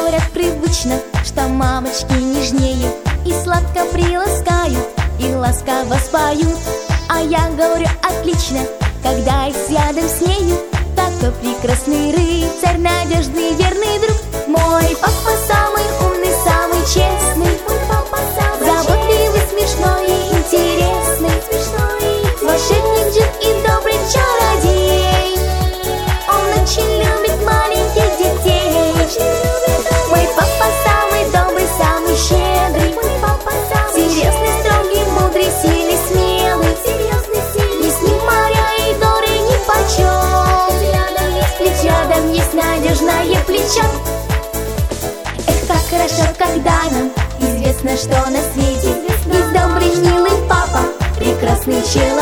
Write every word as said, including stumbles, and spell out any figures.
говорят привычно, что мамочки нежнее и сладко приласкают, и ласково споют. А я говорю отлично, когда есть рядом с нею такой прекрасный рыцарь, надежный, верный друг. Мой папа самый умный, самый честный, заботливый, смешной и интересный, волшебник, джин и добрый чародей. Он очень любит маленьких детей. Мой папа самый добрый, самый щедрый, серьезный, строгий, мудрый, сильный, смелый. Не с ним моря и горы нипочем, ведь рядом есть надежное плечо. Эх, как хорошо, когда нам известно, что на свете есть добрый, милый папа, прекрасный человек.